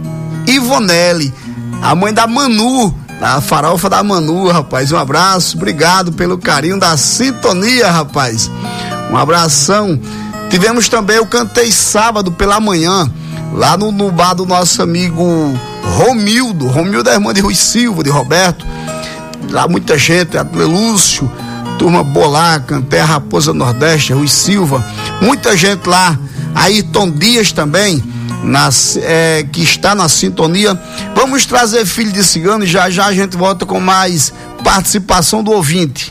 Ivonele, a mãe da Manu, a farofa da Manu, rapaz. Um abraço, obrigado pelo carinho da sintonia, rapaz. Um abração. Tivemos também o Cantei sábado pela manhã, lá no, no bar do nosso amigo Romildo. Romildo é irmã de Rui Silva, de Roberto. Lá muita gente, Lúcio, turma bolar, Cantei a Raposa Nordeste, Rui Silva. Muita gente lá. Ayrton Dias também, nas, é, que está na sintonia. Vamos trazer Filho de Cigano e já já a gente volta com mais participação do ouvinte.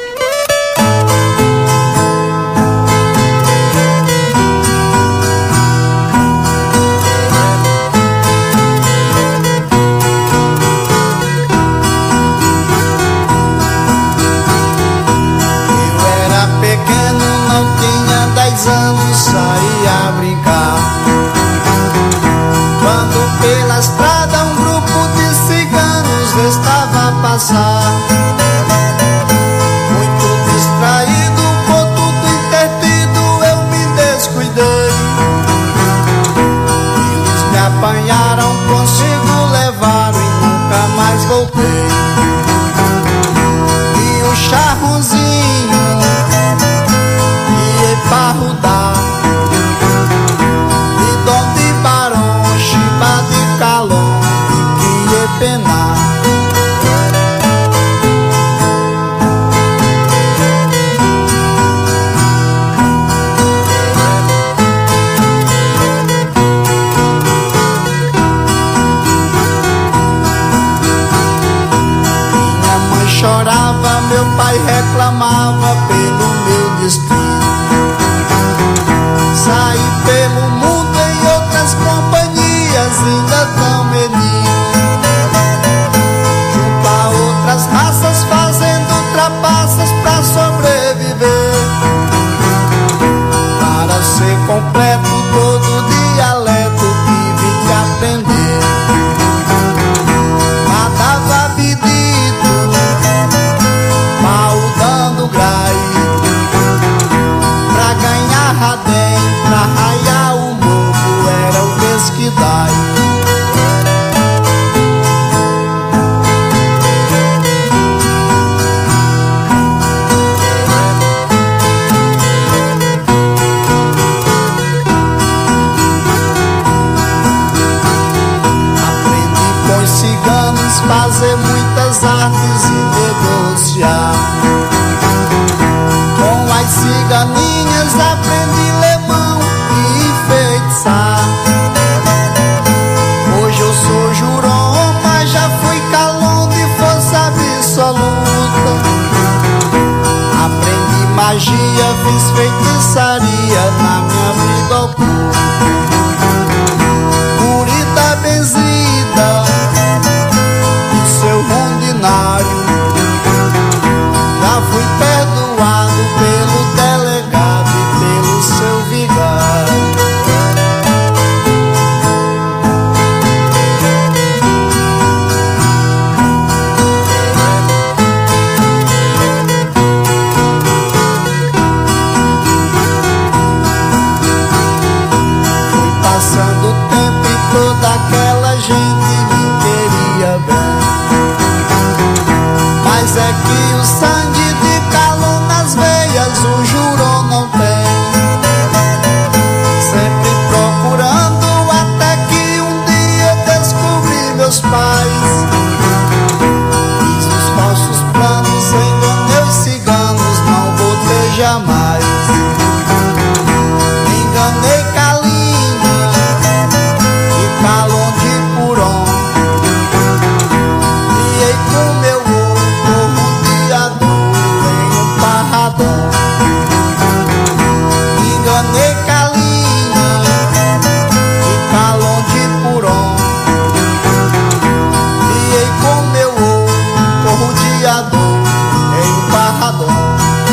Anos saía a brincar, quando pela estrada um grupo de ciganos estava a passar. Muito distraído, com tudo intertido, eu me descuidei. Eles me apanharam, consigo levaram e nunca mais voltei. E o charrozinho pra rodar, de Dom de Barão, Chiba de Calão, e que ia penar. me dai. Fazer muitas artes e negociar. Com as ciganinhas aprendi lemão e enfeitiçar. Hoje eu sou jurão, mas já fui calão de força absoluta. Aprendi magia, fiz feitiçaria na minha vida oculta. Curita benzida, seu rondinário, já fui perdoado pelo delegado e pelo seu vigário. Fui passando o tempo e toda aquela gente me queria bem. Mas é que o sangue de calão nas veias o jurou não tem. Sempre procurando até que um dia descobri meus pais. Fiz os falsos planos, enganei os ciganos, não vou ter jamais. Enganei Calinha e Calão de Puron. Criei com meu enganei Calinha e Calão de Puron. Criei com meu ovo rodeador em um barrador.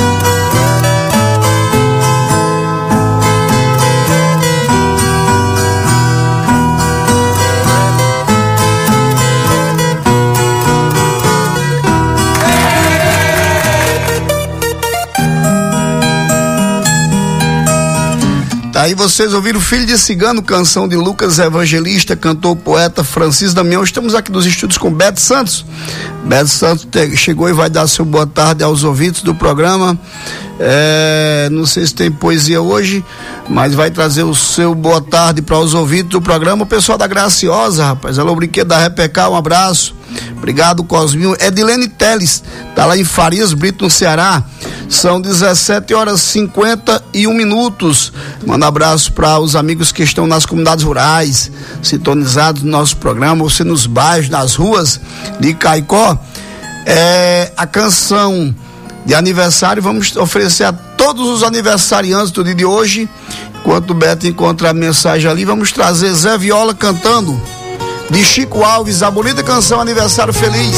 Aí vocês ouviram Filho de Cigano, canção de Lucas Evangelista, cantor, poeta Francisco Damião. Estamos aqui nos estúdios com Beto Santos. Beto Santos te, chegou e vai dar seu boa tarde aos ouvintes do programa. É, não sei se tem poesia hoje, mas vai trazer o seu boa tarde para os ouvintes do programa. O pessoal da Graciosa, rapaz, alô, Brinquedo da Repecá, um abraço. Obrigado, Cosminho. Edilene Teles, tá lá em Farias Brito, no Ceará. São dezessete horas e cinquenta e um minutos. Manda um abraço para os amigos que estão nas comunidades rurais, sintonizados no nosso programa, você nos bairros, nas ruas de Caicó. É, a canção de aniversário vamos oferecer a todos os aniversariantes do dia de hoje. Enquanto o Beto encontra a mensagem ali, vamos trazer Zé Viola cantando de Chico Alves, a bonita canção Aniversário Feliz.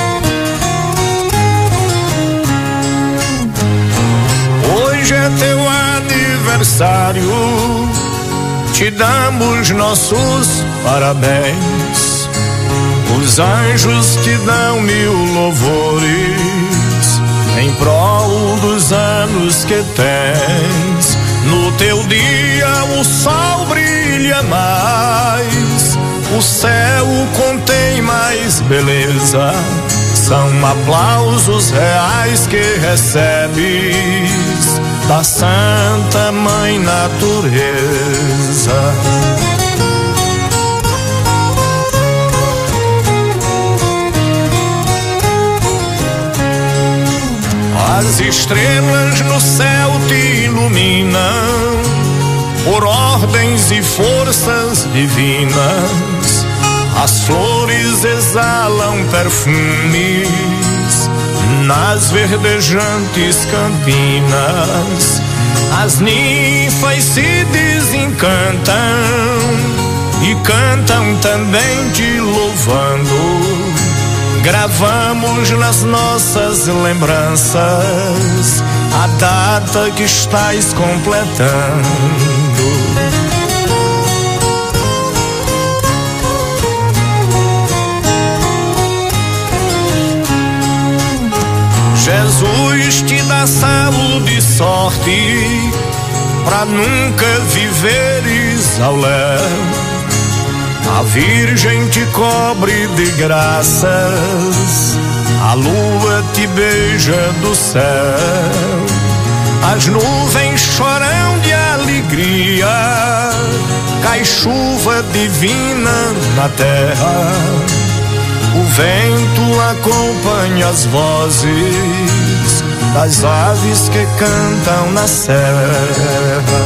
Hoje é teu aniversário, te damos nossos parabéns. Os anjos te dão mil louvores em prol dos anos que tens. No teu dia o sol brilha mais, o céu contém mais beleza. São aplausos reais que recebes da Santa Mãe Natureza. As estrelas no céu te iluminam por ordens e forças divinas. As flores exalam perfumes nas verdejantes campinas. As ninfas se desencantam e cantam também te louvando. Gravamos nas nossas lembranças a data que estás completando. Jesus te dá saúde e sorte pra nunca viveres ao léu. Virgem te cobre de graças, a lua te beija do céu, as nuvens choram de alegria, cai chuva divina na terra, o vento acompanha as vozes das aves que cantam na serra.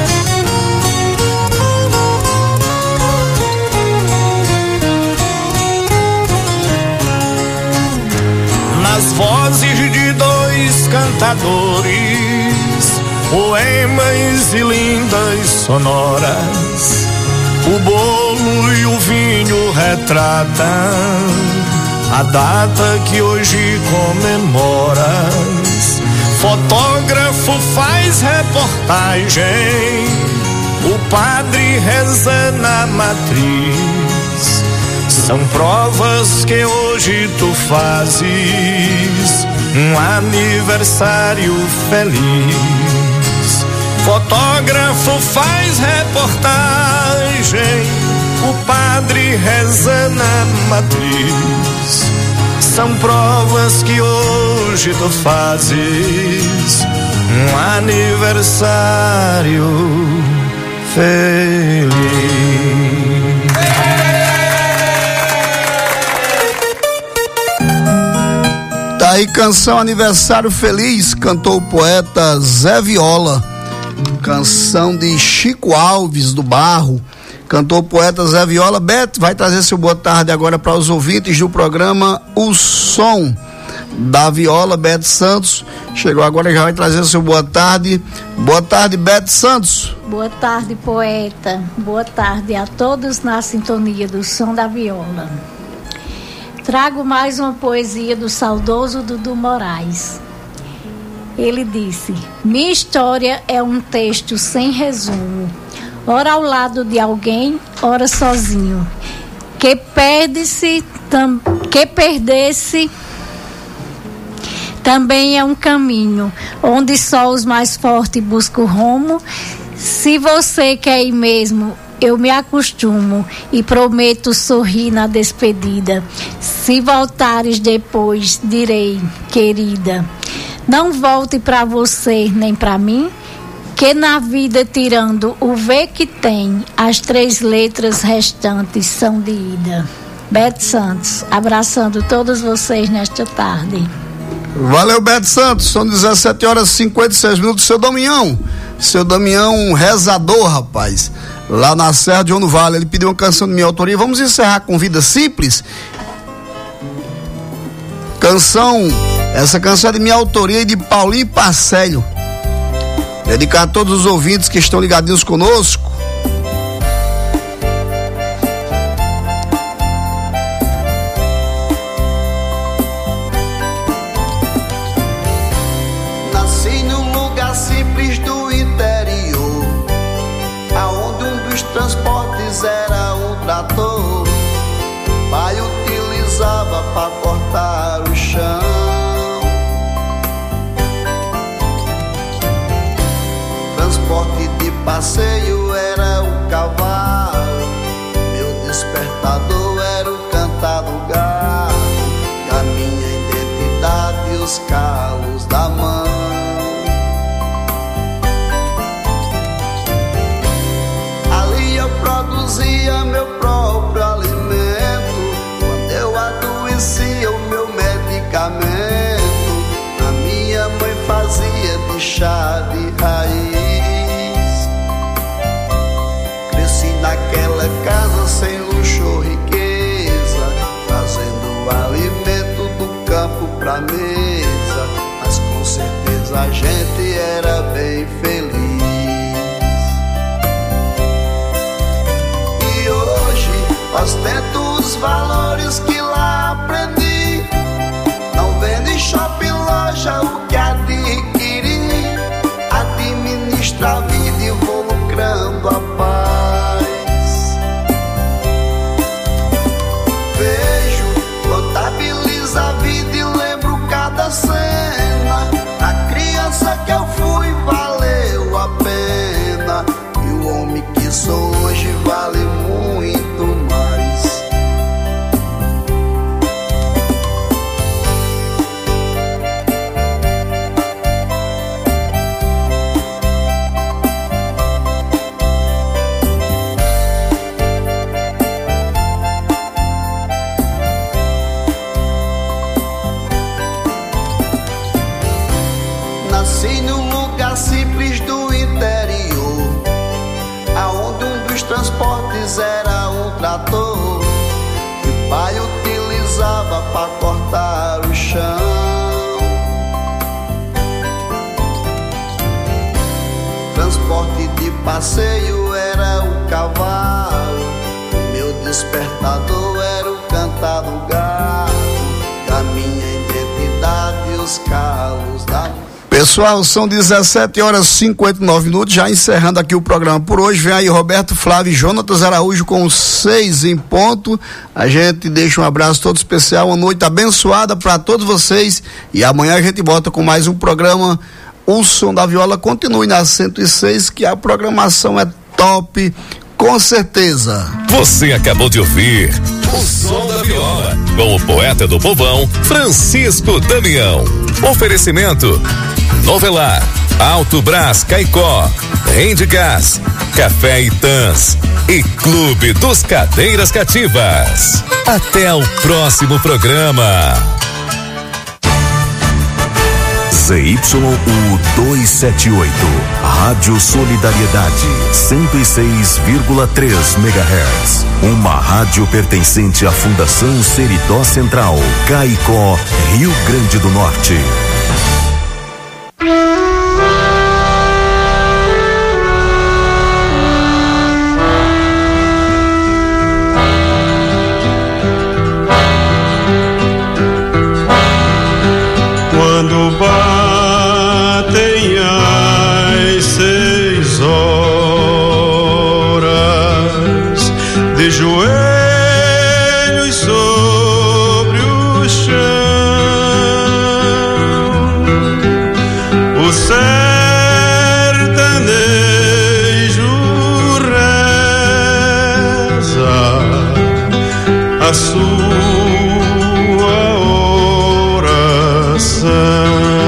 Nas vozes de dois cantadores, poemas e lindas sonoras, o bolo e o vinho retratam a data que hoje comemoras. Fotógrafo faz reportagem, o padre reza na matriz. São provas que hoje tu fazes um aniversário feliz. Fotógrafo faz reportagem, o padre reza na matriz. São provas que hoje tu fazes um aniversário feliz. Tá aí canção Aniversário Feliz, cantou o poeta Zé Viola. Canção de Chico Alves do Barro, cantou o poeta Zé Viola. Beto vai trazer seu boa tarde agora para os ouvintes do programa O Som da Viola. Beto Santos chegou agora, já vai trazer seu boa tarde. Boa tarde, Beto Santos. Boa tarde, poeta. Boa tarde a todos na sintonia do Som da Viola. Trago mais uma poesia do saudoso Dudu Moraes. Ele disse: minha história é um texto sem resumo, ora ao lado de alguém, ora sozinho, que perde-se, tam, que perder-se também é um caminho, onde só os mais fortes buscam o rumo. Se você quer ir mesmo, eu me acostumo e prometo sorrir na despedida. Se voltares depois, direi, querida, não volte pra você nem pra mim, que na vida, tirando o V que tem, as três letras restantes são de ida. Beto Santos, abraçando todos vocês nesta tarde. Valeu, Beto Santos. São dezessete horas e cinquenta e seis minutos. Seu Damião, seu Damião, um rezador, rapaz, lá na Serra de João do Vale, ele pediu uma canção de minha autoria. Vamos encerrar com Vida Simples. Canção, essa canção é de minha autoria e de Paulinho Parcelho. Dedicar a todos os ouvintes que estão ligadinhos conosco. Nasci num lugar simples do interior, aonde um dos transportes era um trator. Pai utilizava para cortar o chão. Transporte de passeio era o cavalo, meu despertador era o cantar do galo, e a minha identidade os calos da mão. Ali eu produzia meu próprio alimento, quando eu adoecia o meu medicamento, a minha mãe fazia de chá de raiz. Naquela casa sem luxo ou riqueza, trazendo alimento do campo pra mesa, mas com certeza a gente era bem feliz. E hoje ostento os valores que lá aprendi, não vendo em shopping, loja o que adquiri, administra a vida e vou lucrando a paz. A vida e lembro cada cena, a criança que eu fui valeu a pena, e o homem que sou hoje vale muito mais. transportes era um trator que pai utilizava para cortar o chão. Transporte de passeio era o cavalo, meu despertador era o cantar do galo, da minha identidade os calos da... Pessoal, são dezessete horas e cinquenta e nove minutos, já encerrando aqui o programa por hoje. Vem aí Roberto Flávio e Jonatas Araújo com seis em ponto. A gente deixa um abraço todo especial, uma noite abençoada para todos vocês, e amanhã a gente volta com mais um programa. O Som da Viola continue na cento e seis, que a programação é top, com certeza. Você acabou de ouvir O Som da Viola, com o poeta do povão, Francisco Damião. Oferecimento Novelar, Alto Brás Caicó, Rende Gás, Café Itãs e Clube dos Cadeiras Cativas. Até o próximo programa. Z Y U duzentos e setenta e oito, Rádio Solidariedade, cento e seis vírgula três megahertz. Uma rádio pertencente à Fundação Seridó Central, Caicó, Rio Grande do Norte. Quando batem as seis horas, de joelhos sobre o chão, o sertanejo reza a sua oração.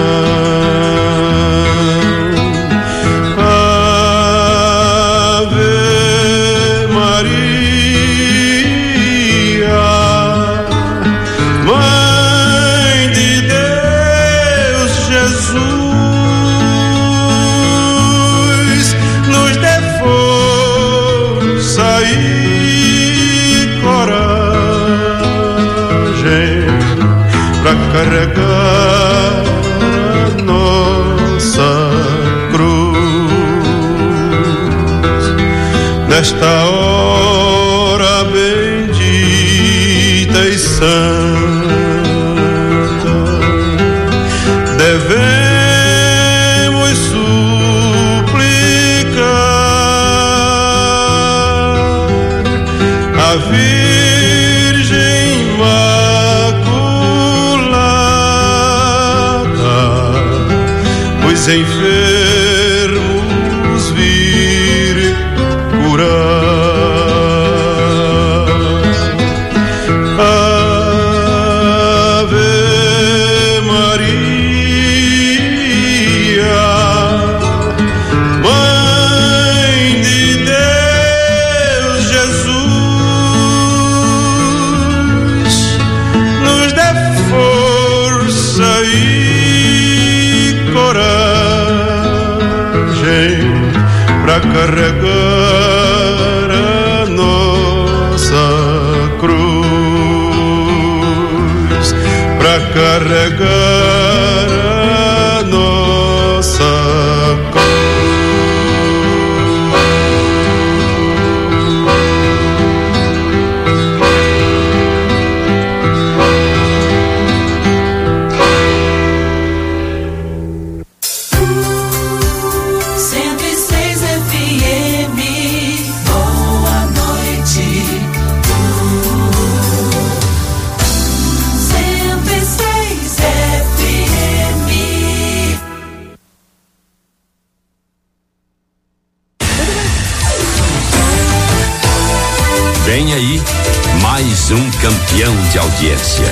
Carregar a nossa cruz nesta hora bendita e santa, devemos suplicar a Virgem os enfermos vir curar. Ave Maria, Mãe de Deus Jesus, nos dê força e coragem pra carregar a nossa cruz, pra carregar a nossa Vem aí, mais um campeão de audiência.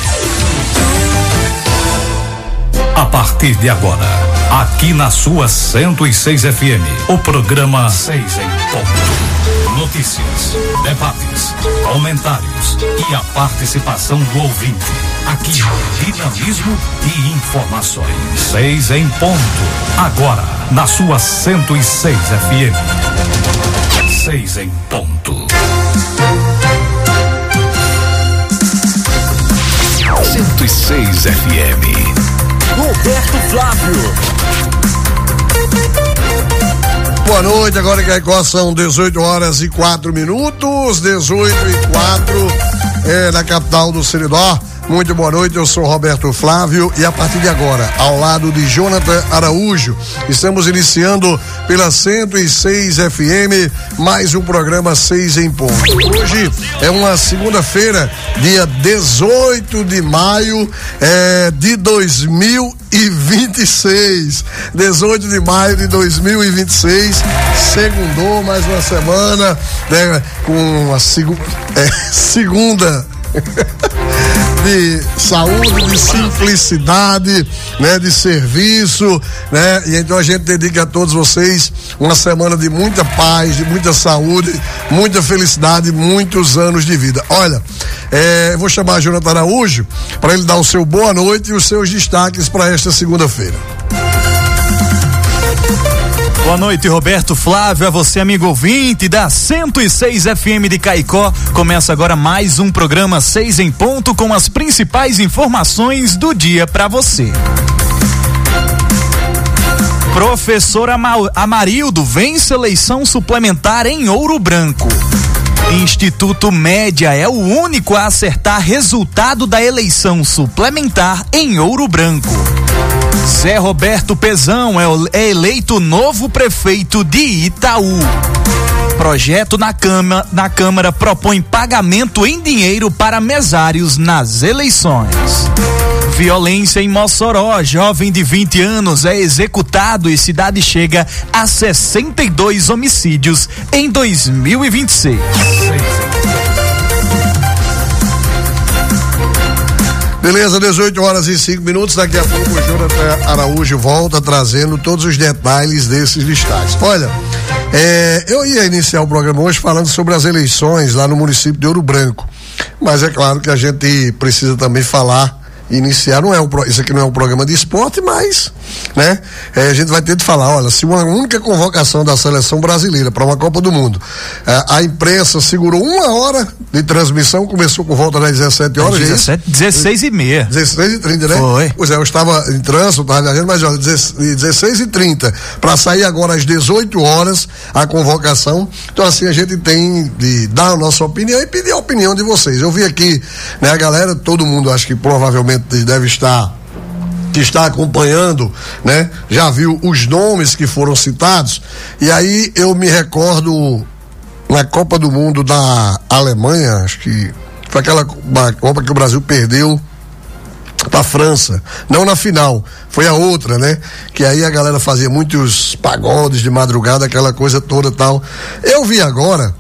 A partir de agora, aqui na sua cento e seis F M, o programa Seis em Ponto. Notícias, debates, comentários e a participação do ouvinte. Aqui, dinamismo e informações. Seis em Ponto. Agora, na sua cento e seis F M. Seis em ponto. cento e seis F M. Roberto Flávio. Boa noite, agora em Caicó são dezoito horas e quatro minutos, dezoito e quatro, é, na capital do Seridó. Muito boa noite, eu sou Roberto Flávio e a partir de agora, ao lado de Jonathan Araújo, estamos iniciando pela cento e seis F M, mais um programa seis em ponto. Hoje é uma segunda-feira, dia dezoito de maio é, de dois mil e vinte e seis. dezoito de maio de dois mil e vinte e seis, segundou mais uma semana, né, com a segu, é, segunda. de saúde, de simplicidade, né, de serviço, né, e então a gente dedica a todos vocês uma semana de muita paz, de muita saúde, muita felicidade, muitos anos de vida. Olha, é, vou chamar Jonathan Araújo para ele dar o seu boa noite e os seus destaques para esta segunda-feira. Boa noite, Roberto Flávio, a você, amigo ouvinte da cento e seis F M de Caicó. Começa agora mais um programa seis em ponto com as principais informações do dia para você. Professor Ama- Amarildo vence eleição suplementar em Ouro Branco. Instituto Média é o único a acertar resultado da eleição suplementar em Ouro Branco. Zé Roberto Pezão é, o, é eleito novo prefeito de Itaú. Projeto na, cama, na Câmara propõe pagamento em dinheiro para mesários nas eleições. Violência em Mossoró, jovem de vinte anos é executado e cidade chega a sessenta e dois homicídios em dois mil e vinte e seis. Beleza, dezoito horas e cinco minutos. Daqui a pouco o Jonathan Araújo volta trazendo todos os detalhes desses destaques. Olha, é, eu ia iniciar o programa hoje falando sobre as eleições lá no município de Ouro Branco, mas é claro que a gente precisa também falar, iniciar, não é um, isso aqui não é um programa de esporte, mas, né, é, a gente vai ter de falar, olha, se uma única convocação da seleção brasileira para uma Copa do Mundo, é, a imprensa segurou uma hora de transmissão, começou por volta das dezessete horas, dezessete, dezesseis e meia. dezesseis e trinta, né? Foi. Pois é, eu estava em trânsito, estava viajando, mas olha, dezesseis e trinta, para sair agora às dezoito horas a convocação. Então assim, a gente tem de dar a nossa opinião e pedir a opinião de vocês. Eu vi aqui, né, a galera, todo mundo acho que provavelmente deve estar que está acompanhando, né? Já viu os nomes que foram citados, e aí eu me recordo na Copa do Mundo da Alemanha, acho que foi aquela Copa que o Brasil perdeu para a França, não na final, foi a outra, né? Que aí a galera fazia muitos pagodes de madrugada, aquela coisa toda tal. Eu vi agora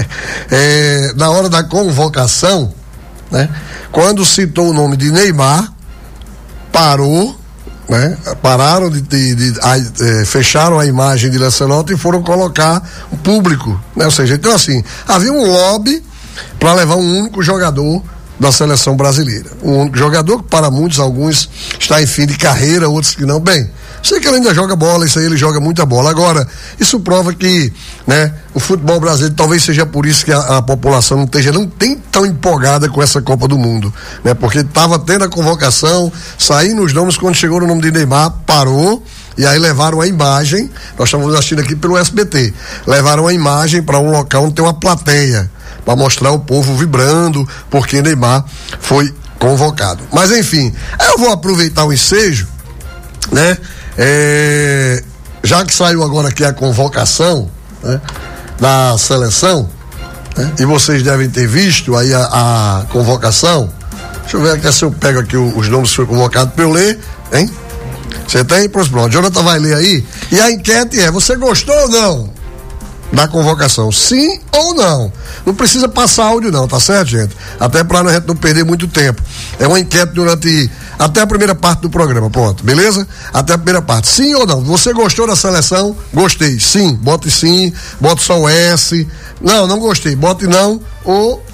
é, na hora da convocação, né? Quando citou o nome de Neymar, parou, né? Pararam de, de, de, de a, é, fecharam a imagem de Lancelot e foram colocar o público, né? Ou seja, então assim, havia um lobby para levar um único jogador da seleção brasileira, um único jogador que para muitos, alguns está em fim de carreira, outros que não. Bem, sei que ele ainda joga bola, isso aí ele joga muita bola. Agora, isso prova que, né, o futebol brasileiro, talvez seja por isso que a, a população não esteja, não tem tão empolgada com essa Copa do Mundo, né? Porque estava tendo a convocação, saindo os nomes, quando chegou no nome de Neymar, parou, e aí levaram a imagem, nós estamos assistindo aqui pelo S B T, levaram a imagem para um local onde tem uma plateia, para mostrar o povo vibrando, porque Neymar foi convocado. Mas enfim, eu vou aproveitar o ensejo, né? É, já que saiu agora aqui a convocação, né, da seleção, né, e vocês devem ter visto aí a, a convocação. Deixa eu ver aqui se eu pego aqui o, os nomes que foram convocados para eu ler, hein? Você tem? Pronto, o Jonathan vai ler aí. E a enquete é: você gostou ou não da convocação? Sim ou não? Não precisa passar áudio não, tá certo, gente? Até pra a gente não perder muito tempo. É uma enquete durante até a primeira parte do programa, pronto, beleza? Até a primeira parte. Sim ou não? Você gostou da seleção? Gostei. Sim, bote sim, bote só o S. Não, não gostei, bote não ou